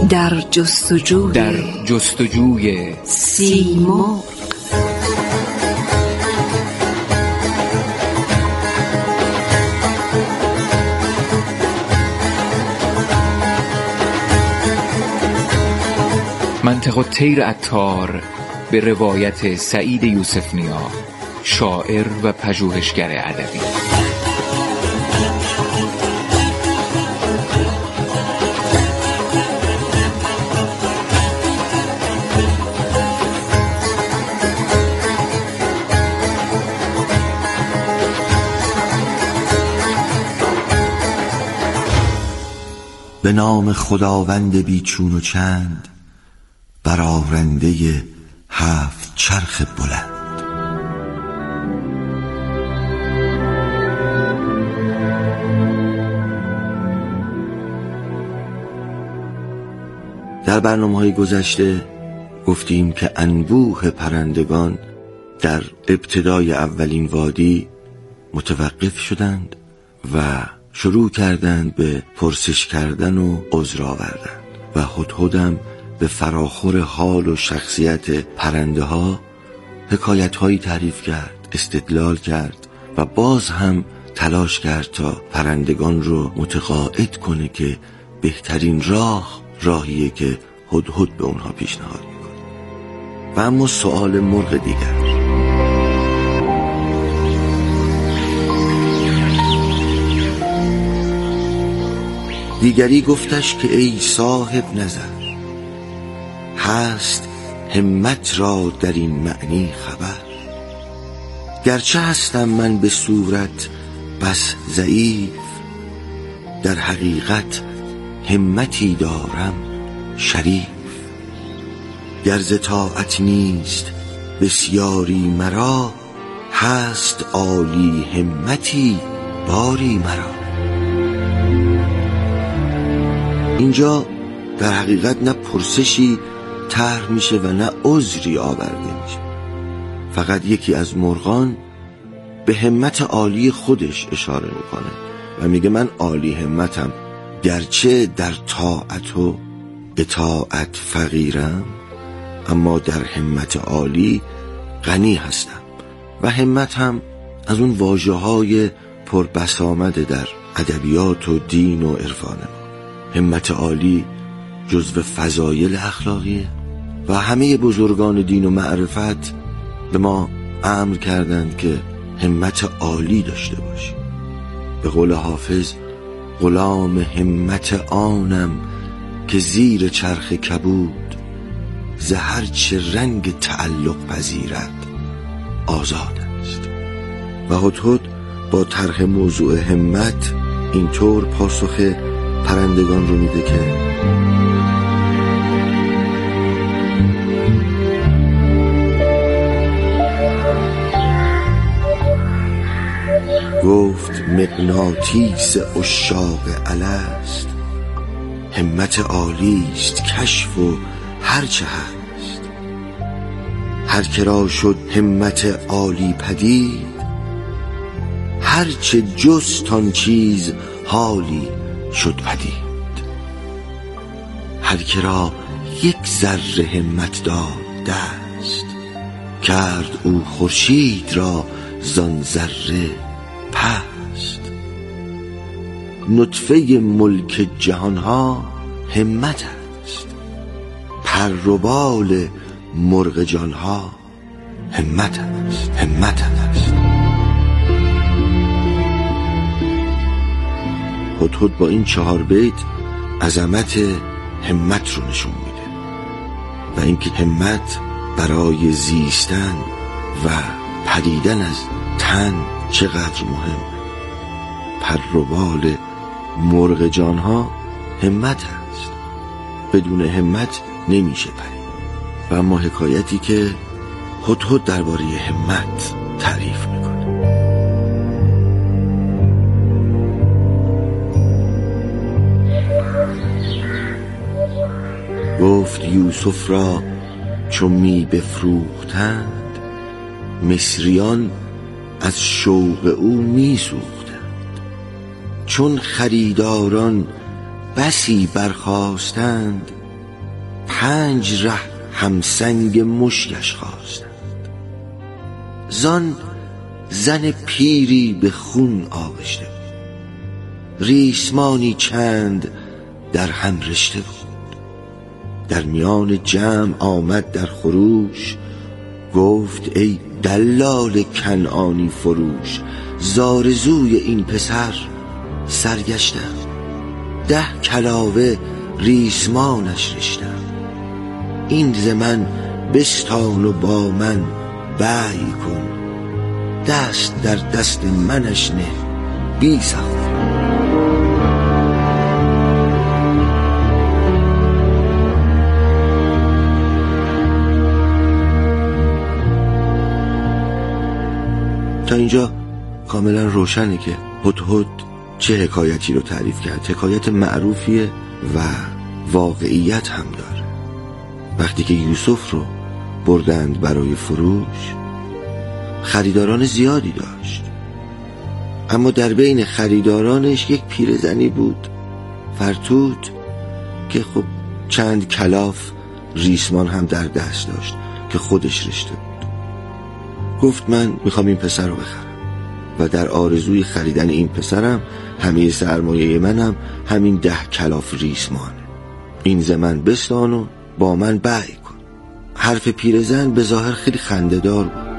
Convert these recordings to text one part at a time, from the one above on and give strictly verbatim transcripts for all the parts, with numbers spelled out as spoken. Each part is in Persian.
در جستجوی در جستجوی سیمرغ. منطق الطیر عطار به روایت سعید یوسف نیا، شاعر و پژوهشگر ادبی. به نام خداوند بیچون و چند، برآرنده هفت چرخ بلند. در برنامه‌های گذشته گفتیم که انبوه پرندگان در ابتدای اولین وادی متوقف شدند و شروع کردند به پرسش کردن و عذر آوردن و هدهدم به فراخور حال و شخصیت پرنده ها حکایت هایی تعریف کرد، استدلال کرد و باز هم تلاش کرد تا پرندگان رو متقاعد کنه که بهترین راه راهیه که هدهد به اونها پیشنهاد میکنه. و اما سؤال مرغ دیگر، دیگری گفتش که ای صاحب نظر، هست همت را در این معنی خبر. گرچه هستم من به صورت بس ضعیف، در حقیقت همتی دارم شریف. گر ز طاعت نیست بسیاری مرا، هست عالی همتی باری مرا. اینجا در حقیقت نه پرسشی طرح میشه و نه عذری آورده میشه، فقط یکی از مرغان به همت عالی خودش اشاره میکنه و میگه من عالی همتم، گرچه در طاعت و اطاعت فقیرم، اما در همت عالی غنی هستم. و همت هم از اون واژه های پربسامده در ادبیات و دین و عرفان ما. همت عالی جزو فضایل اخلاقیه و همه بزرگان دین و معرفت به ما امر کردند که همت عالی داشته باشیم. به قول حافظ، غلام همت آنم که زیر چرخ کبود، ز هر چه رنگ تعلق پذیرد آزاد است. و هدهد با طرح موضوع همت اینطور پاسخ پرندگان رو میده که گفت مغناطیس عشاق الست، همت عالی است کشف و هرچه هست. هر که را شد همت عالی پدید، هرچه جست آن چیز حالی شد پدید. هر که را یک ذره همت داد دست، کرد او خورشید را زان ذره پست. نطفه ملک جهانها همت است، پر و بال مرغ جانها همت است، همت است. هدهد با این چهار بیت عظمت همت رو نشون میده و اینکه همت برای زیستن و پریدن از تن چقدر مهم. پر و بال مرغ جانها همت است، بدون همت نمیشه پرید. و اما حکایتی که هدهد درباره همت تعریف میکنه. گفت یوسف را چون می بفروختند، مصریان از شوق او می سوختند. چون خریداران بسی برخاستند، پنج ره همسنگ مشکش خواستند. زان زن پیری به خون آغشته بود، ریسمانی چند در هم رشته بود. در میان جمع آمد در خروش، گفت ای دلال کنعانی فروش، زارزوی این پسر سرگشتم، ده کلاوه ریسمانش رشتم. این ز من بستان و با من بی کن، دست در دست منش نه بی سخت. تا اینجا کاملا روشنه که هدهد چه حکایتی رو تعریف کرد. حکایت معروفیه و واقعیت هم داره. وقتی که یوسف رو بردند برای فروش، خریداران زیادی داشت، اما در بین خریدارانش یک پیرزنی بود فرتود که خب چند کلاف ریسمان هم در دست داشت که خودش رشته بود. گفت من میخوام این پسر رو بخرم و در آرزوی خریدن این پسرم همه سرمایه منم همین ده کلاف ریسمانه. این ز من بستان و با من بیع کن. حرف پیرزن به ظاهر خیلی خنده‌دار بود،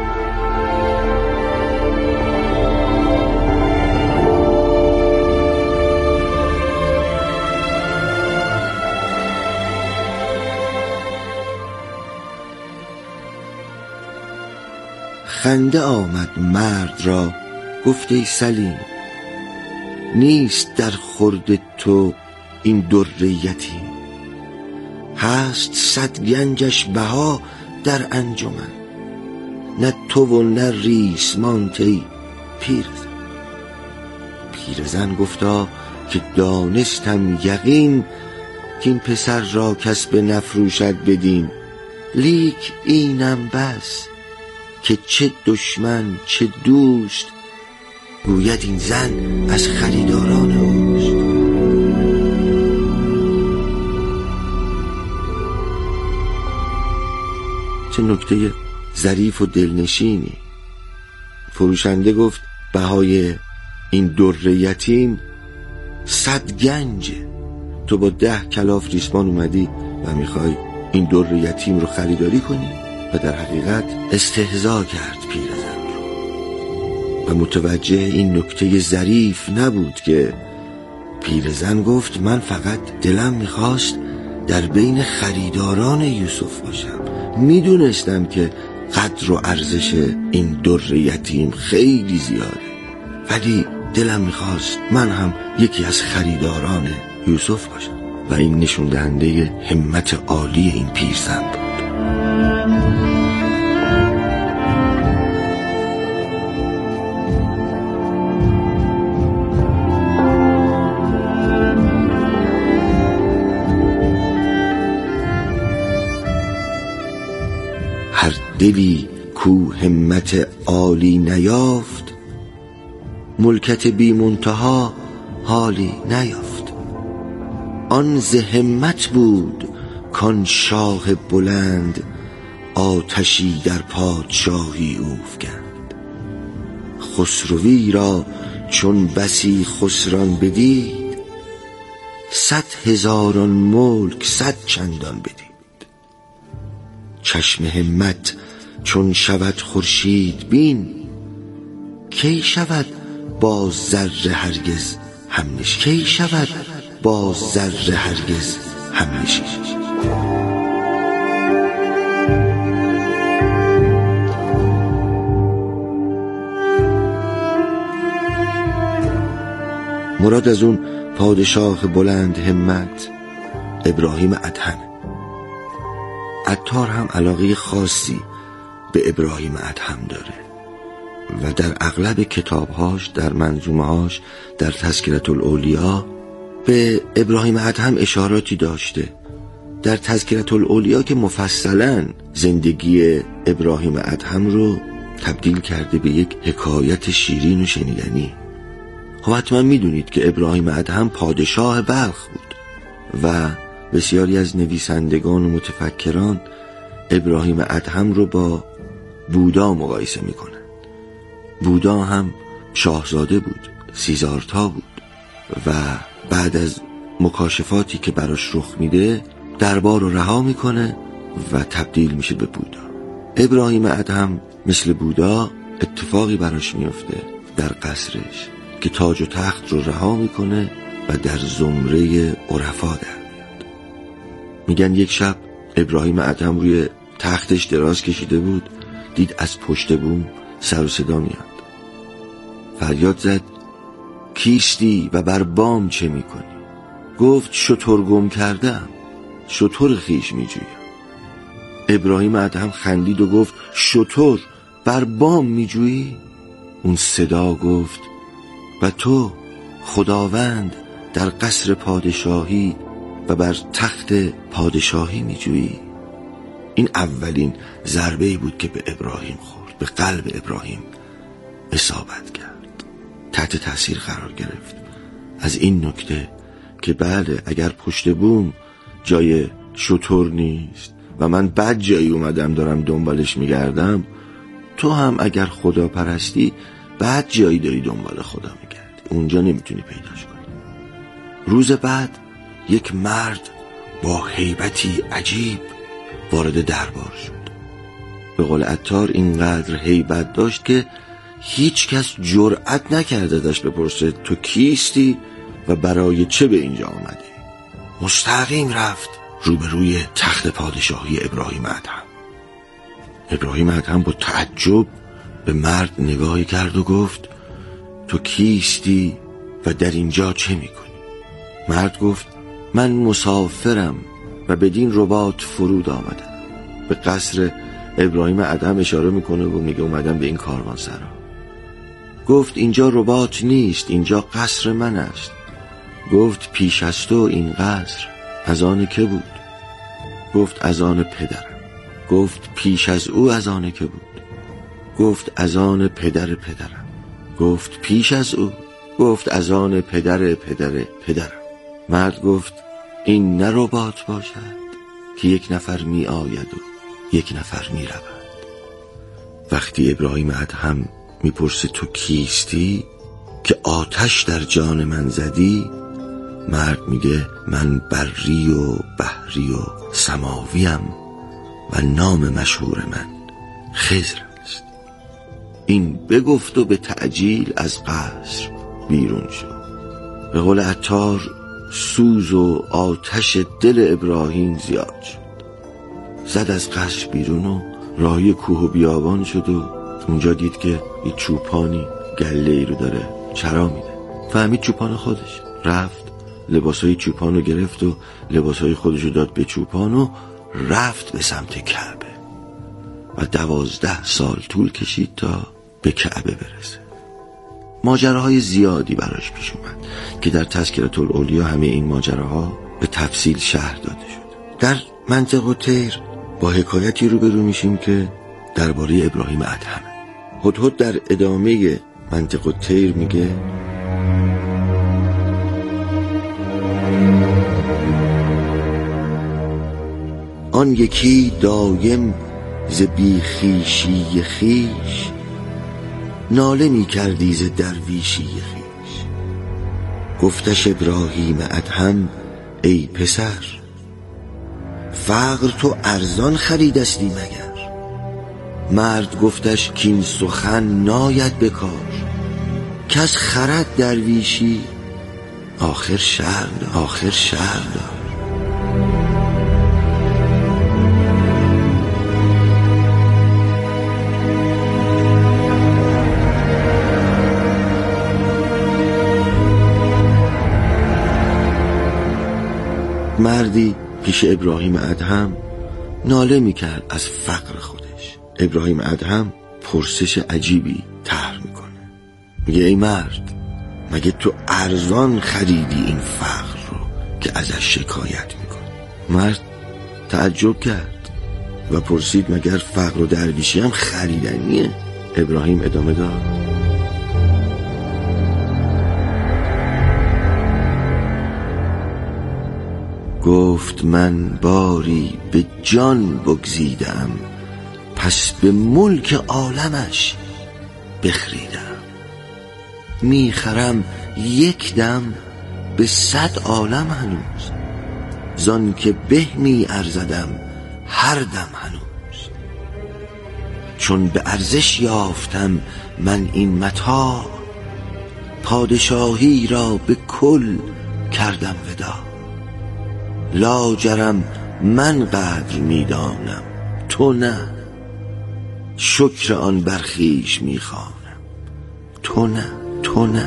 خنده آمد مرد را، گفت ای سلیم، نیست در خورد تو این در یتیم، هست صد گنجش بها در انجمن، نه تو و نه ریسمانت ای پیرزن. پیرزن گفتا که دانستم یقین، که این پسر را کس به نفروشد بدین، لیک اینم بس که چه دشمن چه دوست، گوید این زن از خریداران اوست. چه نکته ظریف و دلنشینی. فروشنده گفت بهای این در یتیم صد گنجه، تو با ده کلاف ریسمان اومدی و میخوای این در یتیم رو خریداری کنی؟ و در حقیقت استهزا کرد پیرزن رو و متوجه این نکته ظریف نبود که پیرزن گفت من فقط دلم میخواست در بین خریداران یوسف باشم، میدونستم که قدر و ارزش این در یتیم خیلی زیاده، ولی دلم میخواست من هم یکی از خریداران یوسف باشم. و این نشون دهنده همت عالی این پیرزن بود. هر دلی کو همت عالی نیافت، ملکت بی منتها حالی نیافت. آن ز همت بود کان شاه بلند، آتشی در پادشاهی اوفگند. خسروی را چون بسی خسران بدید، صد هزاران ملک صد چندان بدید. چشم همت چون شود خورشید بین، کی شود با ذره هرگز همنشین. کی شود با ذره هرگز همنشین. مراد از اون پادشاه بلند همت ابراهیم ادهم. عطار هم علاقه خاصی به ابراهیم ادهم داره و در اغلب کتابهاش، در منظومهاش، در تذکرة الاولیا به ابراهیم ادهم اشاراتی داشته. در تذکرة الاولیا که مفصلا زندگی ابراهیم ادهم رو تبدیل کرده به یک حکایت شیرین و شنیدنی. خب حتما میدونید که ابراهیم ادهم پادشاه بلخ بود و بسیاری از نویسندگان و متفکران ابراهیم ادهم رو با بودا مقایسه میکنن. بودا هم شاهزاده بود، سیزارتا بود و بعد از مکاشفاتی که براش رخ میده دربار رو رها میکنه و تبدیل میشه به بودا. ابراهیم ادهم مثل بودا اتفاقی براش میفته در قصرش که تاج و تخت رو رها میکنه و در زمره عرفا در میاد. میگن یک شب ابراهیم ادهم روی تختش دراز کشیده بود، دید از پشت بوم سر و صدا میاد. فریاد زد کیستی و بر بام چه میکنی؟ گفت شتر گم کردم، شتر خیش میجویم. ابراهیم ادهم خندید و گفت شتر بر بام میجویی؟ اون صدا گفت و تو خداوند در قصر پادشاهی و بر تخت پادشاهی میجویی؟ این اولین ضربه‌ای بود که به ابراهیم خورد، به قلب ابراهیم اصابت کرد، تحت تاثیر قرار گرفت از این نکته که بله اگر پشت بوم جای شتر نیست و من بد جایی اومدم دارم دنبالش میگردم، تو هم اگر خدا پرستی بد جایی داری دنبال خدا میگردی، اونجا نمیتونی پیداش کنی. روز بعد یک مرد با هیبتی عجیب وارد دربار شد. به قول عطار اینقدر هیبت داشت که هیچ کس جرأت نکرد ازش بپرسه تو کیستی و برای چه به اینجا آمدی. مستقیم رفت روبروی تخت پادشاهی ابراهیم ادهم. ابراهیم ادهم با تعجب به مرد نگاهی کرد و گفت تو کیستی و در اینجا چه میکنی؟ مرد گفت من مسافرم و بدین رباط فرود آمدم. به قصر ابراهیم ادهم اشاره میکنه و میگه اومدم به این کاروان سرا. گفت اینجا رباط نیست، اینجا قصر من است. گفت پیش از تو این قصر از آن که بود؟ گفت از آن پدرم. گفت پیش از او از آن که بود؟ گفت از آن پدر پدرم. گفت پیش از او؟ گفت از آن پدر پدر پدرم. مرد گفت این نه رباط باشد که یک نفر می آید و یک نفر می رود. وقتی ابراهیم ادهم می پرسه تو کیستی که آتش در جان من زدی، مرد میگه من بری و بحری و سماویم و نام مشهور من خضر است. این بگفت و به تعجیل از قصر بیرون شد. به قول عطار سوز و آتش دل ابراهیم زیاد شد. زد از قصر بیرون و راهی کوه و بیابان شد و اونجا دید که یه چوپانی گله ای رو داره چرا میده. فهمید چوپان خودش. رفت لباسای چوپان رو گرفت و لباسای خودش رو داد به چوپان و رفت به سمت کعبه و دوازده سال طول کشید تا به کعبه برسه. ماجراهای زیادی براش پیش اومد که در تذکرة الاولیا همه این ماجراها به تفصیل شرح داده شد. در منطق الطیر با حکایتی روبرو میشیم که درباره ابراهیم ادهم. هدهد در ادامه منطق الطیر میگه آن یکی دایم ز بیخیشی خیش، ناله می کردی ز درویشی خیش. گفتش ابراهیم ادهم ای پسر، فقر تو ارزان خریدستی مگر؟ مرد گفتش کین سخن ناید بکار، کس خرد درویشی آخر شرم آخر شرم دار. مردی پیش ابراهیم ادهم ناله میکرد از فقر خودش. ابراهیم ادهم پرسش عجیبی طرح میکنه. میگه ای مرد، مگه تو ارزان خریدی این فقر رو که ازش شکایت میکنی؟ مرد تعجب کرد و پرسید مگر فقر و درویشی هم خریدنیه؟ ابراهیم ادامه داد گفت من باری به جان بگزیدم، پس به ملک عالمش بخریدم. میخرم یک دم به صد عالم هنوز، زان که به می ارزدم هر دم هنوز. چون به ارزش یافتم من این متاع، پادشاهی را به کل کردم ودا. لاجرم من قدر میدانم تو نه، شکر آن برخیش میخوانم تو نه تو نه.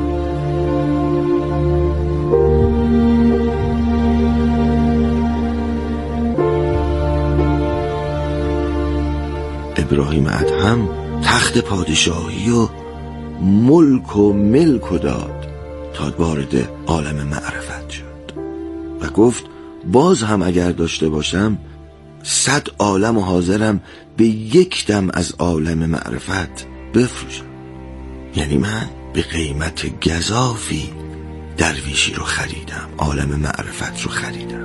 ابراهیم ادهم تخت پادشاهی و ملک و ملک و داد تا وارد عالم معرفت شد و گفت باز هم اگر داشته باشم صد عالم و حاضرم به یک دم از عالم معرفت بفروشم. یعنی من به قیمت گزافی درویشی رو خریدم، عالم معرفت رو خریدم.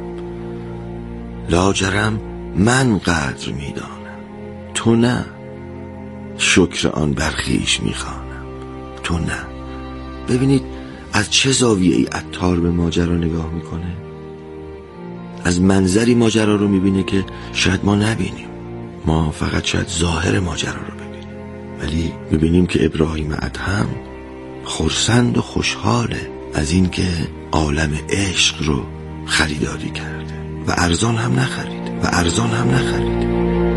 لاجرم من قدر میدانم تو نه، شکر آن برخیش میخوانم تو نه. ببینید از چه زاویه ای عطار به ماجرا نگاه میکنه. از منظری ماجرا رو میبینه که شاید ما نبینیم، ما فقط شاید ظاهر ماجرا رو ببینیم، ولی میبینیم که ابراهیم ادهم خرسند و خوشحاله از این که عالم عشق رو خریداری کرده و ارزان هم نخرید و ارزان هم نخرید.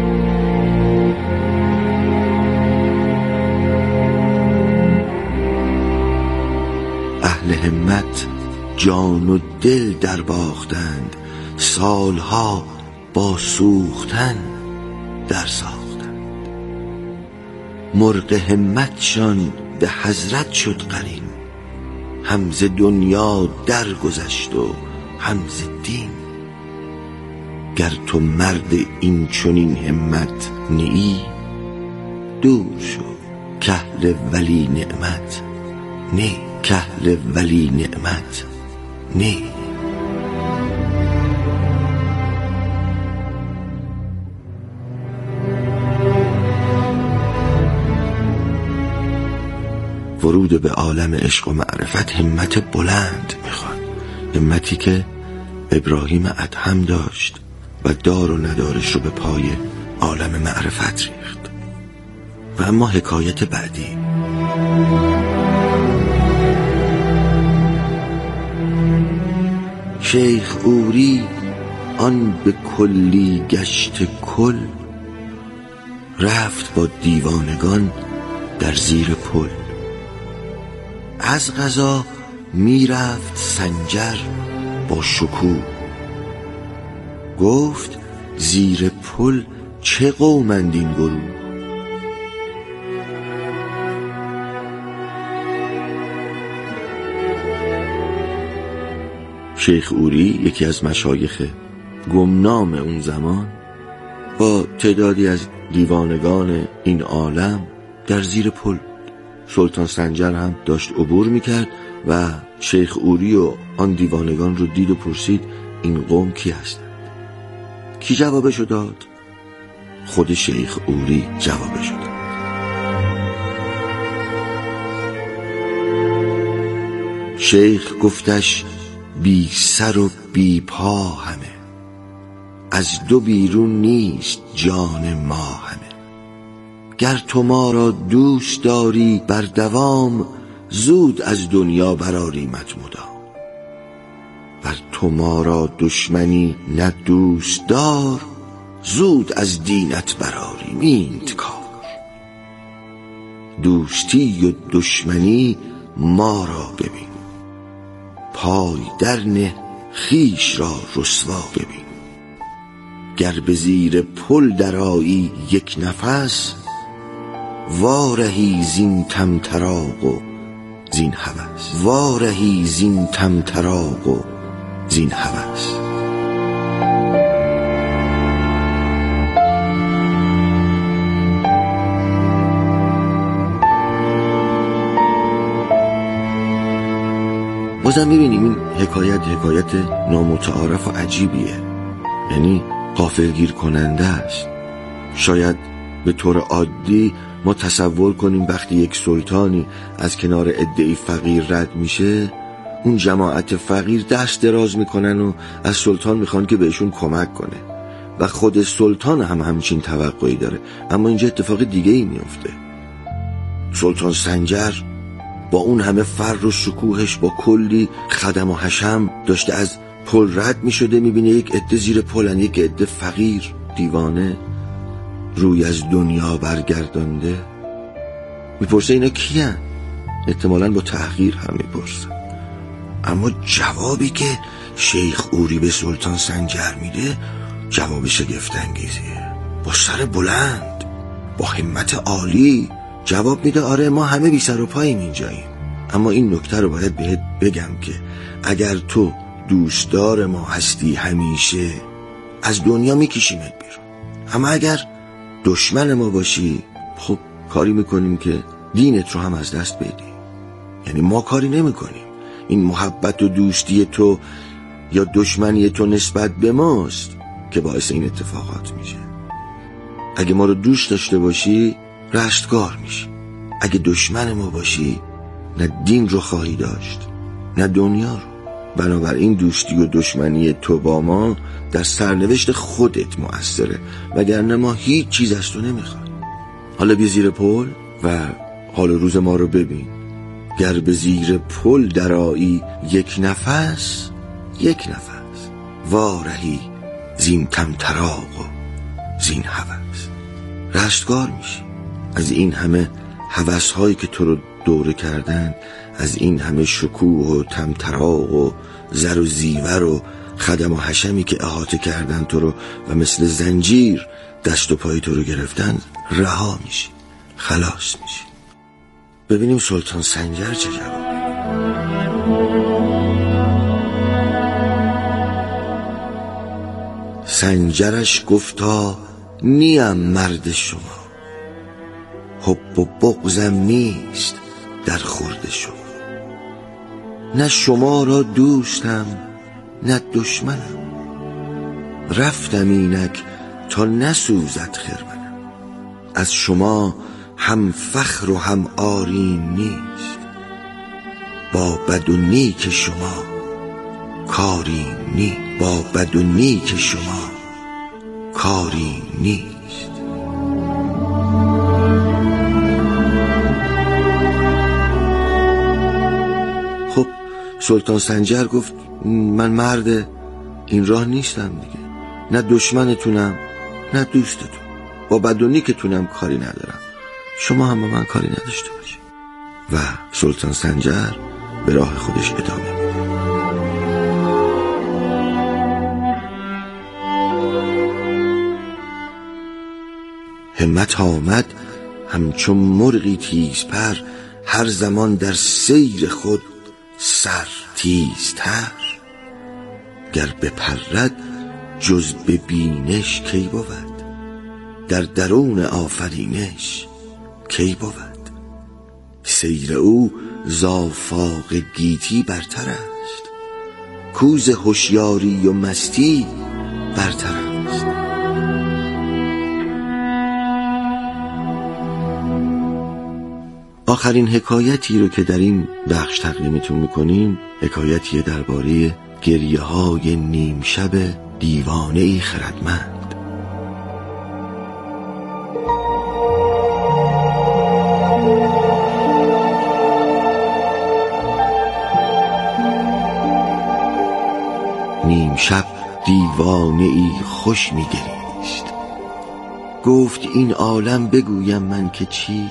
اهل همت جان و دل در باختند، سالها با سوختن در ساختند. مرغ همتشان به حضرت شد قرین، هم ز دنیا در گذشت و هم ز دین. گر تو مرد این چنین همت نیی، دور شو کاهل ولی نعمت نی. کاهل ولی نعمت نی. ورود به عالم عشق و معرفت همت بلند میخواد، همتی که ابراهیم ادهم داشت و دار و ندارش رو به پای عالم معرفت ریخت. و اما حکایت بعدی، شیخ عوری آن به کلی گشت کل، رفت با دیوانگان در زیر پل. از قضا میرفت سنجر با شکوه، گفت زیر پل چه قومند این گروه. شیخ عوری یکی از مشایخ گمنام اون زمان با تعدادی از دیوانگان این عالم در زیر پل. سلطان سنجر هم داشت عبور میکرد و شیخ عوری و آن دیوانگان رو دید و پرسید این قوم کی هستند؟ کی جوابشو داد؟ خود شیخ عوری جوابشو داد. شیخ گفتش بی سر و بی پا همه، از دو بیرون نیست جان ما همه. گر تو ما را دوست داری بر دوام، زود از دنیا برآریمت مدام. ور تو ما را دشمنی نه دوست دار، زود از دینت برآریم اینت کار. دوستی و دشمنی ما را ببین، پای در نه خویش را رسوا ببین. گر به زیر پل درآیی یک نفس، وارهی زین طمطراق و زین هوس. وارهی زین طمطراق و زین هوس. بازم میبینیم این حکایت حکایت نامتعارف و عجیبیه، یعنی غافلگیر کننده است. شاید به طور عادی ما تصور کنیم وقتی یک سلطانی از کنار عده‌ای فقیر رد میشه، اون جماعت فقیر دست دراز میکنن و از سلطان میخوان که بهشون کمک کنه و خود سلطان هم همچین توقعی داره. اما اینجا اتفاق دیگه ای میفته. سلطان سنجر با اون همه فر و شکوهش با کلی خدم و حشم داشته از پل رد میشده، میبینه یک عده زیر پلن، یک عده فقیر دیوانه روی از دنیا برگردانده. میپرسه اینا کیان؟ احتمالاً با تحقیر هم میپرسه. اما جوابی که شیخ اوری به سلطان سنجر میده جواب شگفت انگیزیه. با سر بلند، با همت عالی جواب میده آره ما همه بی سر و پاییم اینجاییم، اما این نکته رو باید بهت بگم که اگر تو دوستدار ما هستی همیشه از دنیا میکشیمت بیرون، اما اگر دشمن ما باشی خب کاری میکنیم که دینت رو هم از دست بدی. یعنی ما کاری نمیکنیم، این محبت و دوستی تو یا دشمنی تو نسبت به ماست که باعث این اتفاقات میشه. اگه ما رو دوست داشته باشی رستگار میشی، اگه دشمن ما باشی نه دین رو خواهی داشت نه دنیا رو. بنابراین دوستی و دشمنی تو با ما در سرنوشت خودت مؤثره، وگرنه ما هیچ چیز از تو نمیخوایم. حالا بیا زیر پل و حال روز ما رو ببین. گر به زیر پل درایی یک نفس، یک نفس وارهی زین طمطراق و زین هوس. رستگار میشی از این همه هوس هایی که تو رو دوره کردن، از این همه شکوه و طمطراق و زر و زیور و خدم و حشمی که احاطه کردن تو رو و مثل زنجیر دست و پای تو رو گرفتن. رها میشی، خلاص میشی. ببینیم سلطان سنجر چه جواب. سنجرش گفتا نیم مرد شما، حب و بغضم نیست در خورد شما. نه شما را دوستم نه دشمنم، رفتم اینک تا نسوزد خرمنم. از شما هم فخر و هم آرین نیست، با بد و نیک شما کاری نیست، با بد و نیک شما کاری نیست. خب سلطان سنجر گفت من مرد این راه نیستم دیگه، نه دشمنتونم نه دوستتون، با بد و نیکتونم کاری ندارم، شما هم با من کاری نداشته باشید. و سلطان سنجر به راه خودش ادامه میده. همت آمد همچون مرغی تیز پر، هر زمان در سیر خود سر تیزتر. گر بپرد جز به بینش کی بود، در درون آفرینش کی بود. سیر او ز آفاق گیتی برتر است، کوز هوشیاری و مستی برتر است. آخرین حکایتی رو که در این بخش تقدیمتون میکنیم حکایتیه درباره گریه های نیم شب دیوانه ای خردمند. نیم شب دیوانه ای خوش میگریست، گفت این عالم بگویم من که چیست.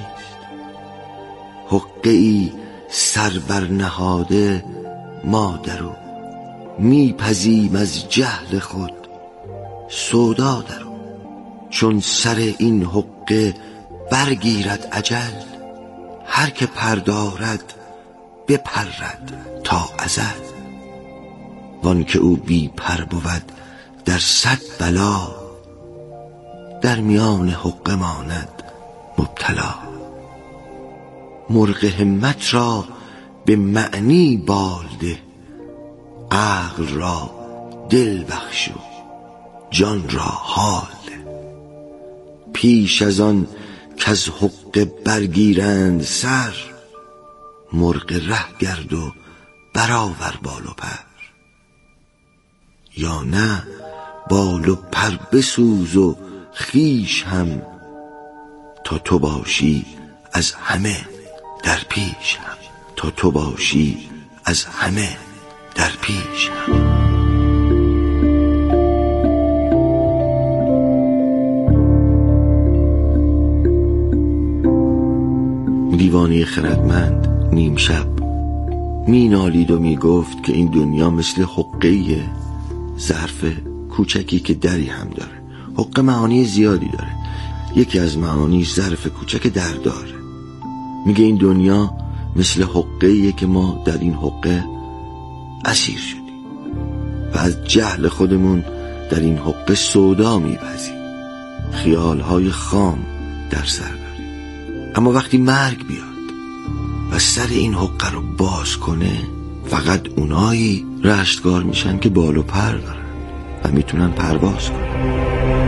حقه ای سر بر نهاده ما درو، میپزیم از جهل خود سودا درو. چون سر این حقه برگیرد اجل، هر که پردارد بپرد تا ازل. وان که او بی پر بود در صد بلا، در میان حقه ماند مبتلا. مرغ همت را به معنی بالده، عقل را دل بخش و جان را حال. پیش از آن کز حق برگیرند سر، مرغ ره گرد و برآور بال و پر. یا نه بال و پر بسوز و خویش هم، تا تو باشی از همه در پیش هم. تا تو باشی از همه در پیش هم. دیوانه خردمند نیم شب می نالید و می گفت که این دنیا مثل حقه ظرف کوچکی که دری هم داره. حقه معانی زیادی داره. یکی از معانیش ظرف کوچک در داره. میگه این دنیا مثل حقه‌ایه که ما در این حقه اسیر شدیم و از جهل خودمون در این حقه سودا میپزیم، خیالهای خام در سر داریم. اما وقتی مرگ بیاد و سر این حقه رو باز کنه، فقط اونایی رشتگار میشن که بال و پر دارن و میتونن پرواز کنن.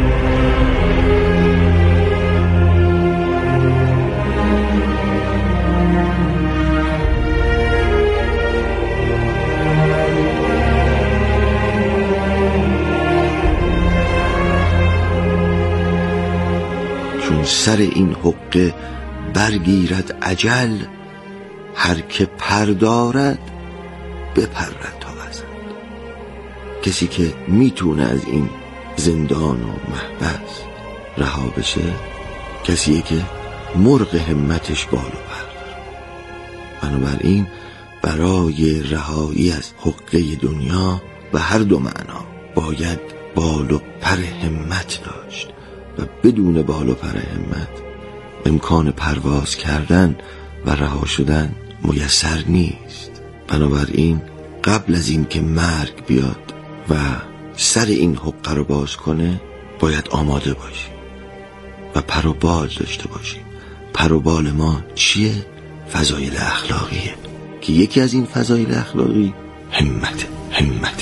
چون سر این حقه برگیرد اجل، هر که پر دارد بپرد تا وزد. کسی که میتونه از این زندان و محبس رها بشه، کسیه که مرغ همتش بال و پر داره. بنابراین برای رهایی از حقه دنیا و هر دو معنا باید بال و پر همت داشت و بدون بال و پر همت امکان پرواز کردن و رها شدن میسر نیست. بنابراین قبل از این که مرگ بیاد و سر این حقه رو باز کنه، باید آماده باشیم و پر و بال داشته باشیم. پر و بال ما چیه؟ فضایل اخلاقیه که یکی از این فضایل اخلاقی همت همت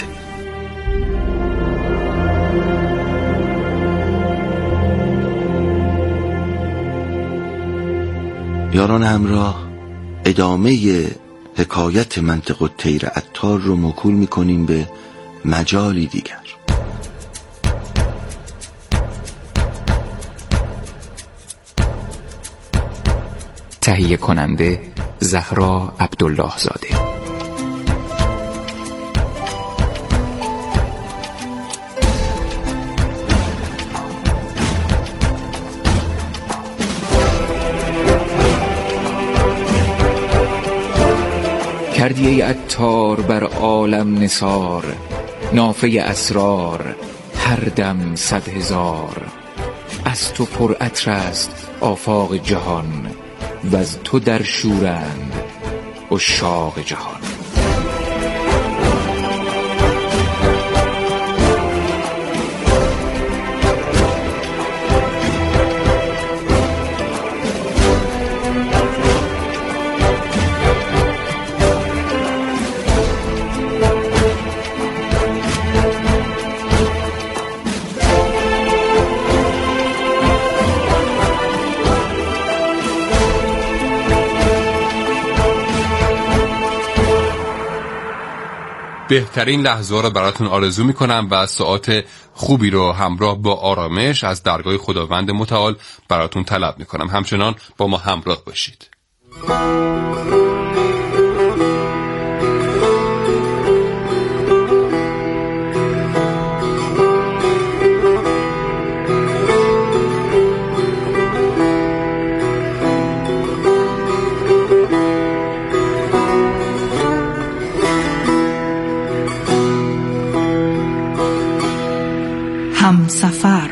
یاران همراه، ادامه حکایت منطق الطیر عطار رو موکول میکنیم به مجالی دیگر. تهیه کننده زهرا عبدالله زاده. کردی ای عطار بر عالم نثار، نافه اسرار هر دم صد هزار. از تو پر عطر است آفاق جهان، و از تو در شورند عشاق جهان. بهترین لحظه رو براتون آرزو میکنم و ساعات خوبی رو همراه با آرامش از درگاه خداوند متعال براتون طلب میکنم. همچنان با ما همراه باشید. همسفر